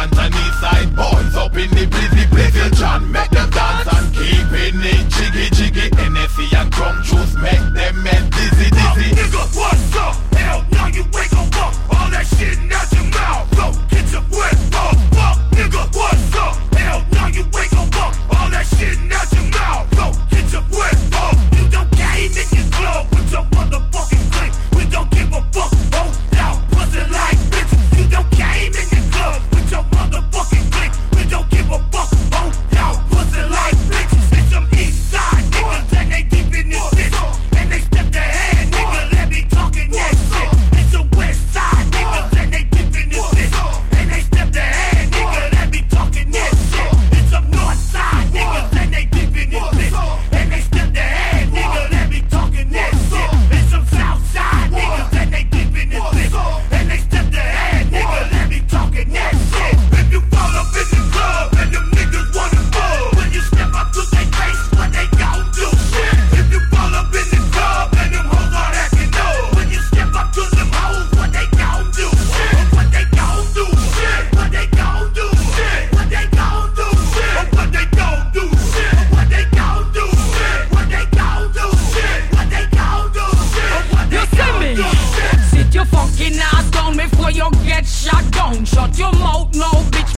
pants and east side boys up in the blizzy blizzy. John make them dance and keeping it jiggy jiggy. NSC and drum juice make them head dizzy dizzy. Nigga, what's up? Hell, now you ain't gon' fuck all that shit out your mouth. Go get your wet fuck. Nigga, what's up? Hell, now you ain't gon' fuck all that shit out your mouth. Go get your wet fuck. You don't game in your club with your motherfucking clique. We don't give a fuck. Oh, now pussy like bitches. You don't game in your club with your motherfucking clique. We don't give a fuck. Oh, now pussy like bitches. It's some east side niggas and they deep in this bitch. And they step their hand, nigga. Let me talking that shit. It's some west side niggas and they deep in this bitch. And they step their hand, nigga. Let me talking that shit. It's some north side niggas and they deep in this bitch. And they step their hand, nigga. Let me talking that shit. It's some south side niggas and they deep in this bitch. And they step their hand, nigga. Let me talking that shit. If you fall up in the club and them niggas wanna fuck, when you step up to their face, what they gon' do? Shit. If you fall up in the club and them hoes are acting up, when you step up to them hoes, what they gon' do? Shit. What they gon' do? Shit. What they gon' do? Shit. What they gon' do? Shit. What they gon' do? Shit. What they gon' do? Shit. What they gon' do? Shit. What they gon' do? Shit. What they gon' do? Sit your funky ass down before you get shot down. Shut your